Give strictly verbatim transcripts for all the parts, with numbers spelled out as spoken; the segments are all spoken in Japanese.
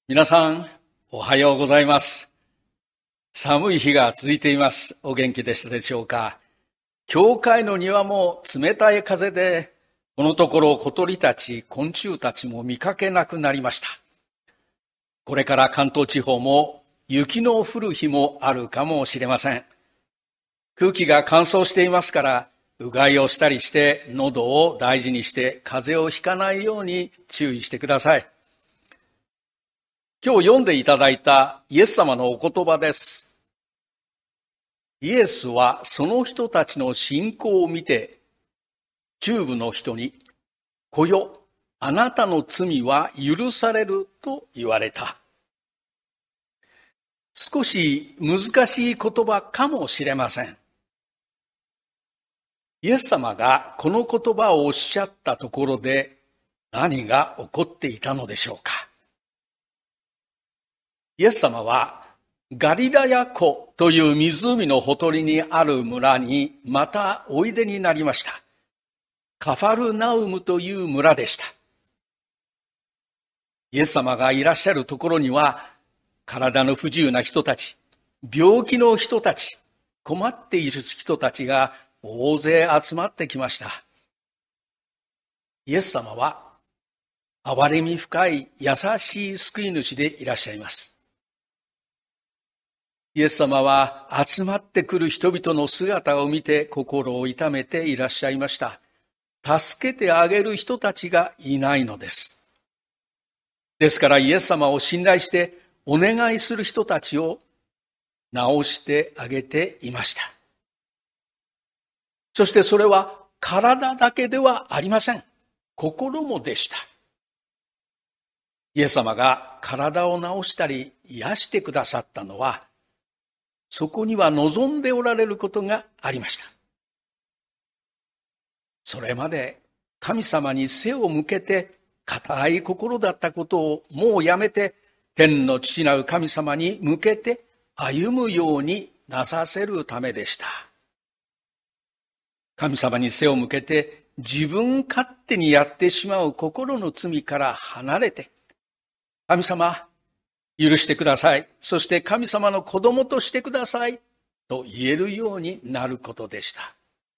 皆さん、おはようございます。寒い日が続いています。お元気でしたでしょうか。教会の庭も冷たい風で、このところ小鳥たち、昆虫たちも見かけなくなりました。これから関東地方も雪の降る日もあるかもしれません。空気が乾燥していますから、うがいをしたりして喉を大事にして風邪をひかないように注意してください。今日読んでいただいたイエス様のお言葉です。イエスはその人たちの信仰を見て、中部の人に、来よ、あなたの罪は許されると言われた。少し難しい言葉かもしれません。イエス様がこの言葉をおっしゃったところで何が起こっていたのでしょうか。イエス様はガリラヤ湖という湖のほとりにある村にまたおいでになりました。カファルナウムという村でした。イエス様がいらっしゃるところには、体の不自由な人たち、病気の人たち、困っている人たちが大勢集まってきました。イエス様は憐れみ深い優しい救い主でいらっしゃいます。イエス様は集まってくる人々の姿を見て心を痛めていらっしゃいました。助けてあげる人たちがいないのです。ですからイエス様を信頼してお願いする人たちを治してあげていました。そしてそれは体だけではありません。心もでした。イエス様が体を治したり癒してくださったのは、そこには望んでおられることがありました。それまで神様に背を向けて固い心だったことをもうやめて、天の父なる神様に向けて歩むようになさせるためでした。神様に背を向けて自分勝手にやってしまう心の罪から離れて、神様、許してください。そして神様の子供としてください。と言えるようになることでした。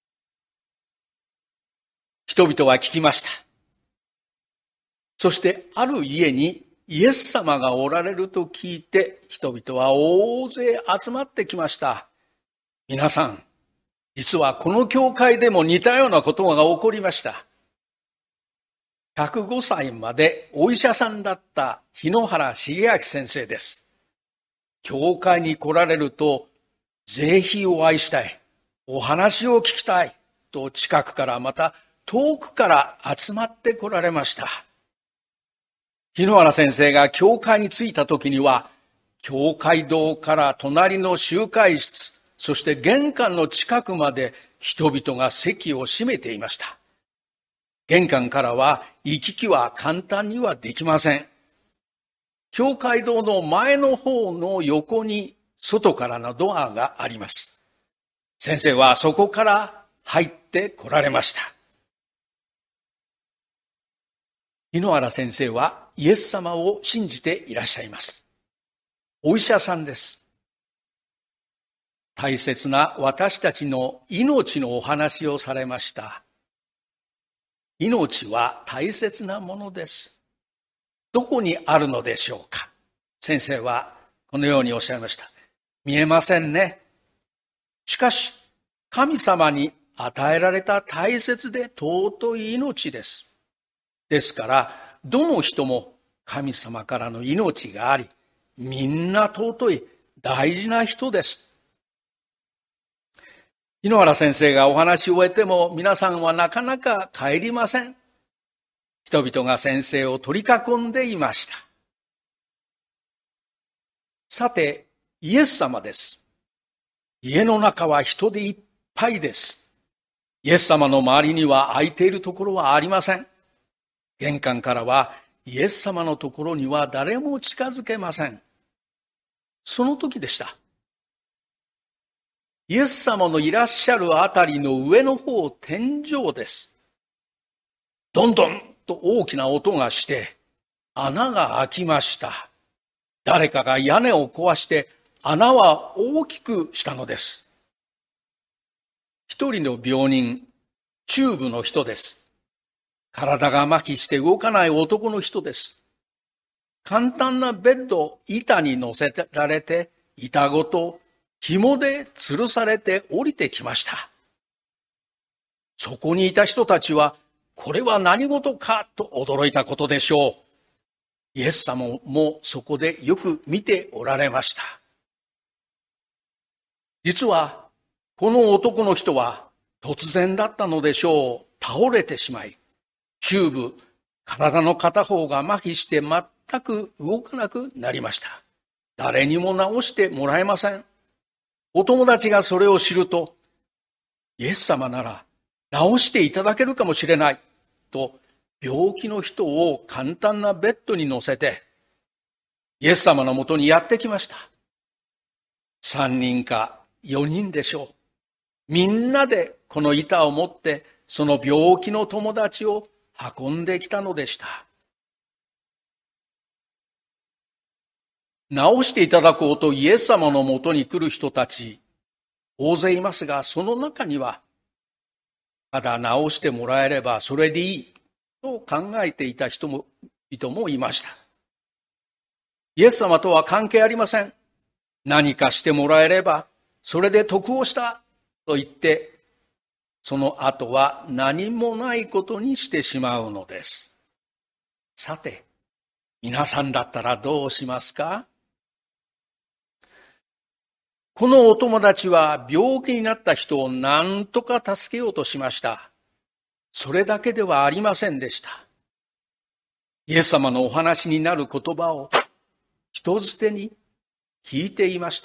人々は聞きました。そしてある家にイエス様がおられると聞いて、人々は大勢集まってきました。皆さん、実はこの教会でも似たようなことが起こりました。ひゃくごさいまでお医者さんだった日野原重明先生です。教会に来られると、ぜひお会いしたい、お話を聞きたいと近くからまた遠くから集まって来られました。日野原先生が教会に着いた時には、教会堂から隣の集会室、そして玄関の近くまで人々が席を占めていました。玄関からは行き来は簡単にはできません。教会堂の前の方の横に外からのドアがあります。先生はそこから入って来られました。日野原先生はイエス様を信じていらっしゃいます。お医者さんです。大切な私たちの命のお話をされました。命は大切なものです。どこにあるのでしょうか。先生はこのようにおっしゃいました。見えませんね。しかし、神様に与えられた大切で尊い命です。ですから、どの人も神様からの命があり、みんな尊い大事な人です。日野原先生がお話を終えても皆さんはなかなか帰りません。人々が先生を取り囲んでいました。さて、イエス様です。家の中は人でいっぱいです。イエス様の周りには空いているところはありません。玄関からはイエス様のところには誰も近づけません。その時でした。イエス様のいらっしゃるあたりの上の方、天井です。どんどんと大きな音がして、穴が開きました。 誰かが屋根を壊して穴は大きくしたのです。一人の病人、チューブの人です。体が麻痺して動かない男の人です。簡単なベッドを板に乗せられて、板ごと紐で吊るされて降りてきました。そこにいた人たちは、これは何事かと驚いたことでしょう。イエス様もそこでよく見ておられました。実は、この男の人は突然だったのでしょう。倒れてしまい、チューブ、体の片方が麻痺して全く動かなくなりました。誰にも治してもらえません。お友達がそれを知ると、イエス様なら治していただけるかもしれないと、病気の人を簡単なベッドに乗せて、イエス様のもとにやってきました。三人か四人でしょう。みんなでこの板を持って、その病気の友達を運んできたのでした。治していただこうとイエス様のもとに来る人たち、大勢いますが、その中には、ただ治してもらえればそれでいいと考えていた人も、人もいました。イエス様とは関係ありません。何かしてもらえれば、それで得をしたと言って、その後は何もないことにしてしまうのです。さて、皆さんだったらどうしますか？このお友達は病気になった人を何とか助けようとしました。それだけではありませんでした。イエス様のお話になる言葉を人づてに聞いていました。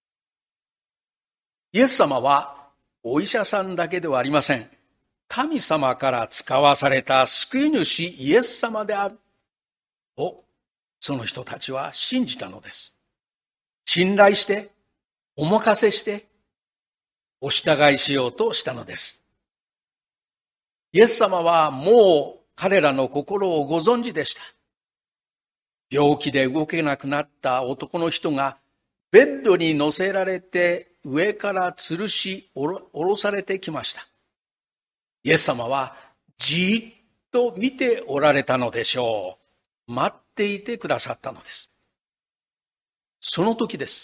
イエス様はお医者さんだけではありません。神様から使わされた救い主イエス様であると、その人たちは信じたのです。信頼して、お任せして、お従いしようとしたのです。イエス様はもう彼らの心をご存知でした。病気で動けなくなった男の人がベッドに乗せられて上から吊るし下ろされてきました。イエス様はじっと見ておられたのでしょう。待っていてくださったのです。その時です。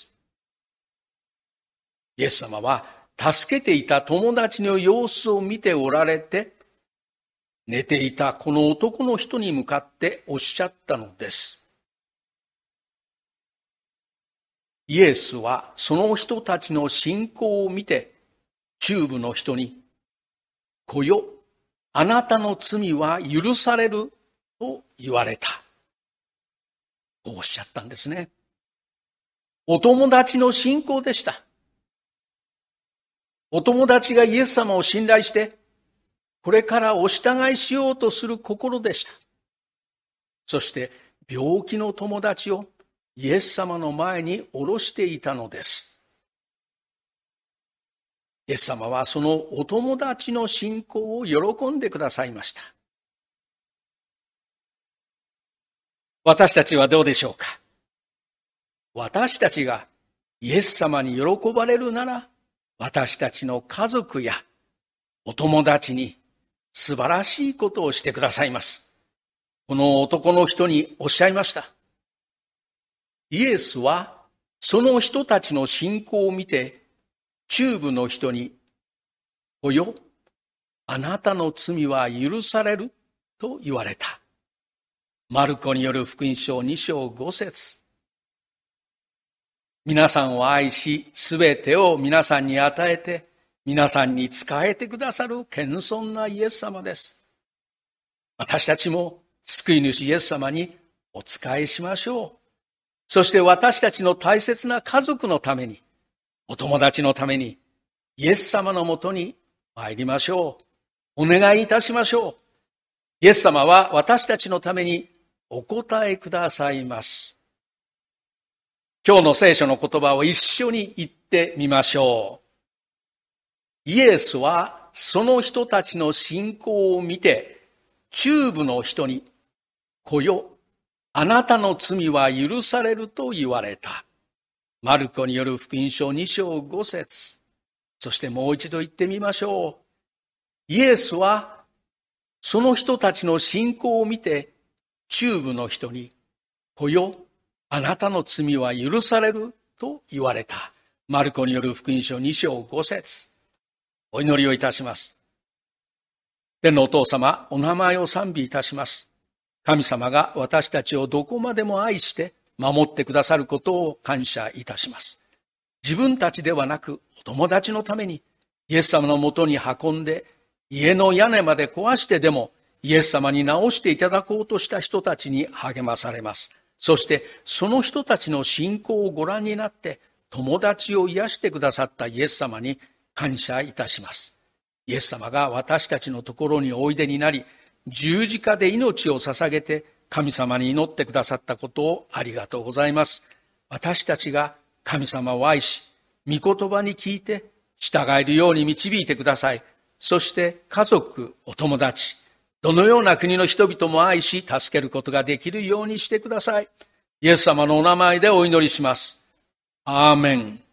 イエス様は助けていた友達の様子を見ておられて、寝ていたこの男の人に向かっておっしゃったのです。イエスはその人たちの信仰を見て、チューブの人に、来よ、あなたの罪は許されると言われた。こうおっしゃったんですね。お友達の信仰でした。お友達がイエス様を信頼して、これからお従いしようとする心でした。そして病気の友達をイエス様の前に下ろしていたのです。イエス様はそのお友達の信仰を喜んでくださいました。私たちはどうでしょうか？私たちがイエス様に喜ばれるなら、私たちの家族やお友達に素晴らしいことをしてくださいます。この男の人におっしゃいました。イエスはその人たちの信仰を見て、チューブの人に、およ、あなたの罪は許されると言われた。マルコによる福音書に章ご節。皆さんを愛し、すべてを皆さんに与えて、皆さんに仕えてくださる謙遜なイエス様です。私たちも救い主イエス様にお仕えしましょう。そして私たちの大切な家族のために、お友達のために、イエス様のもとに参りましょう。お願いいたしましょう。イエス様は私たちのためにお答えくださいます。今日の聖書の言葉を一緒に言ってみましょう。イエスはその人たちの信仰を見て、チューブの人に、来よ、 あなたの罪は許されると言われた。マルコによる福音書に章ご節。そしてもう一度言ってみましょう。イエスはその人たちの信仰を見て、中部の人に、来よ、あなたの罪は許されると言われた。マルコによる福音書に章ご節。お祈りをいたします。天のお父様、お名前を賛美いたします。神様が私たちをどこまでも愛して守ってくださることを感謝いたします。自分たちではなく、お友達のためにイエス様のもとに運んで、家の屋根まで壊してでもイエス様に直していただこうとした人たちに励まされます。そしてその人たちの信仰をご覧になって友達を癒してくださったイエス様に感謝いたします。イエス様が私たちのところにおいでになり、十字架で命を捧げて神様に祈ってくださったことをありがとうございます。私たちが神様を愛し、御言葉に聞いて従えるように導いてください。そして家族、お友達、どのような国の人々も愛し、助けることができるようにしてください。イエス様のお名前でお祈りします。アーメン。